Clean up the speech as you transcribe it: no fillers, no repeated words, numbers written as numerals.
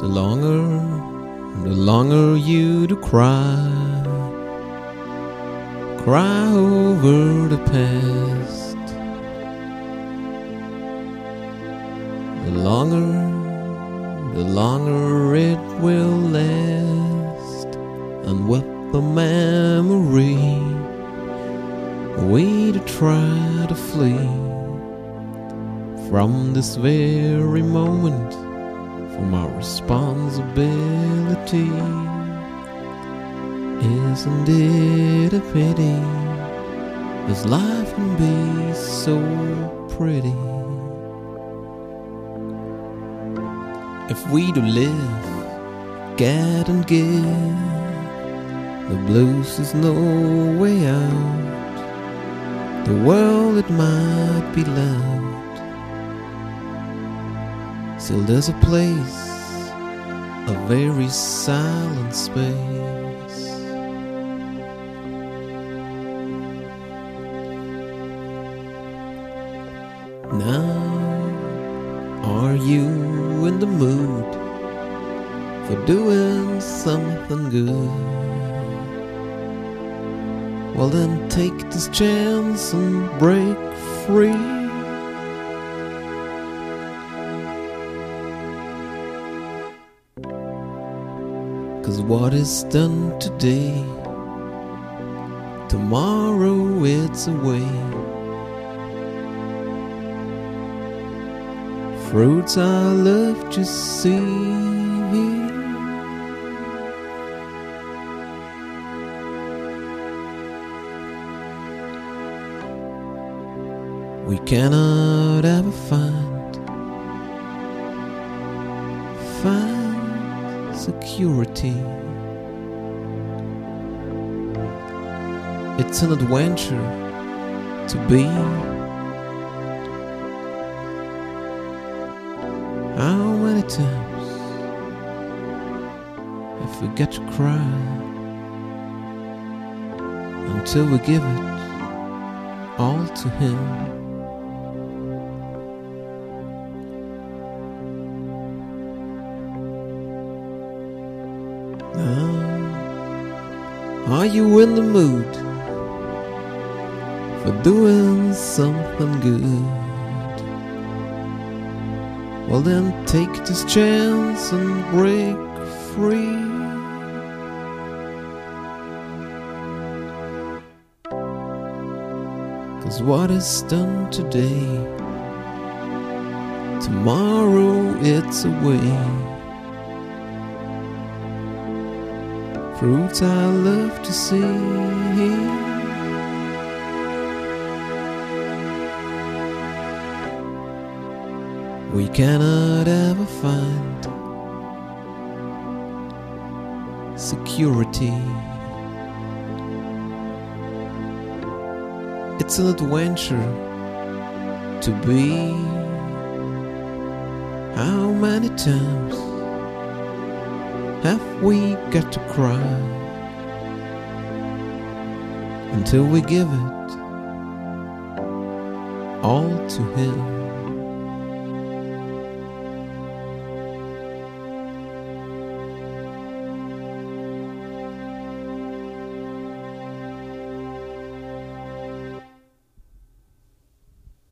the longer you do cry over the past, the longer it will last. And with the memory, we do try to flee from this very moment, from our responsibility. Isn't it a pity, this life can be so pretty? If we do live, get and give, the blues is no way out. The world, it might be loud, still there's a place, a very silent space. Now, are you in the mood for doing something good? Well then take this chance and break free. Cause what is done today, tomorrow it's away. Fruits I love to see, we cannot ever find security. It's an adventure to be. How many times have we got to cry until we give it all to Him? Now, are you in the mood for doing something good? Well then take this chance and break free. Cause what is done today, tomorrow it's away. Fruits I love to see, we cannot ever find security. It's an adventure to be. How many times have we got to cry until we give it all to Him?